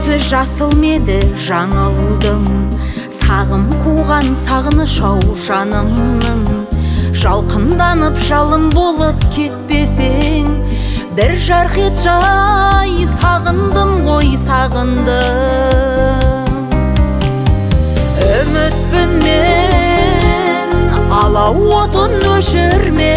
көзі жасыл меді жаңылдым, сағым қуған сағыныш ау жанымның. Жалқынданып жалын болып кетпесең, бір жарқ ет жай, сағындым ғой сағындым. Үмітпін мен, алау отын өшірме,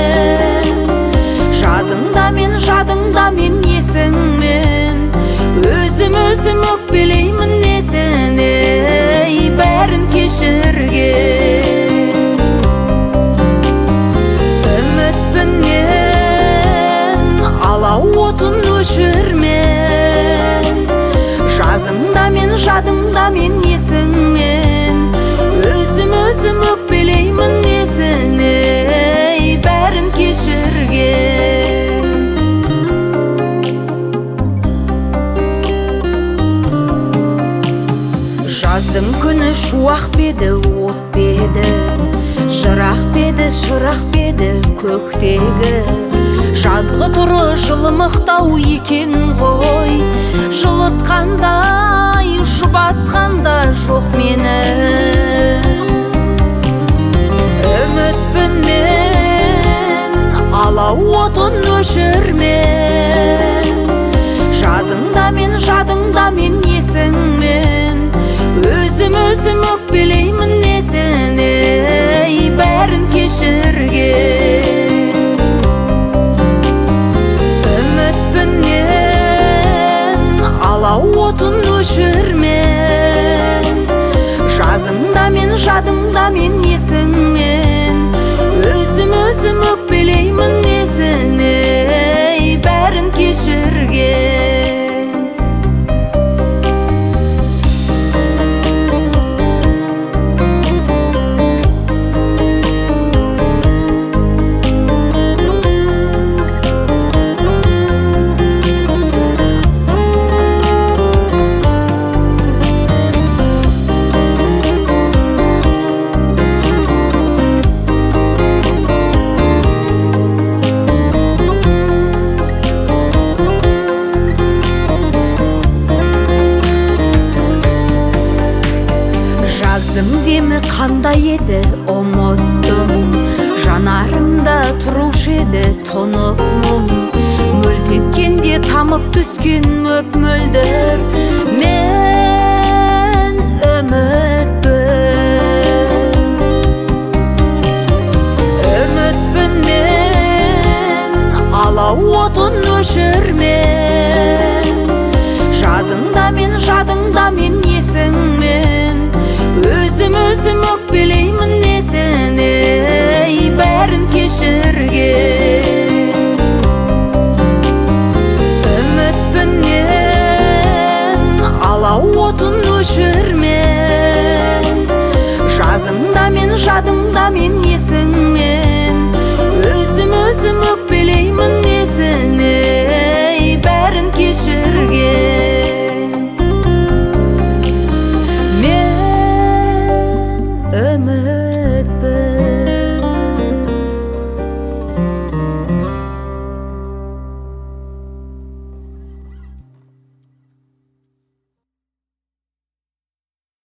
жазыңда мен, жадыңда мен, есіңмен. Өзім өкпелеймін несіне, бәрін кешірген. Үмітпін мен, алау отын өшірме, жазыңда мен, жадыңда мен, есіңмен. Өзім өкпелеймін несіне, бәрін кешірген. Жаздың күні шуақ беді, от беді, жырақ беді, шырақ беді көктегі. Жазғы тұры жылы мықтау екен ғой, жылытқандай, жұбатқанда жоқ мені. Үмітпін мен, алау отын өшірме, жазыңда мен, жадыңда мен, есіңмен. Өзім өкпелеймін несіне, бәрін кешірген. Үмітпін мен, алау отын өшірме, жазыңда мен, жадыңда мен, есіңмен. Өзім өкпелеймін несіне, бәрін кешірген. Демі қандай еді ұмыттым, жанарымда тұрушы еді тұнып мұң. Мөлт еткенде тамып түскен мөп-мөлдір, мен үмітпін. Үмітпін мен, алау отын өшірме, жазыңда мен, жадыңда мен, есіңмен. Өзім өкпелеймін несіне, бәрін кешірген. Үмітпін мен, алау отын өшірме, жазыңда мен, жадыңда мен, есіңмен. Өзім өкпелеймін несіне, бәрін кешірген. Үмітпін.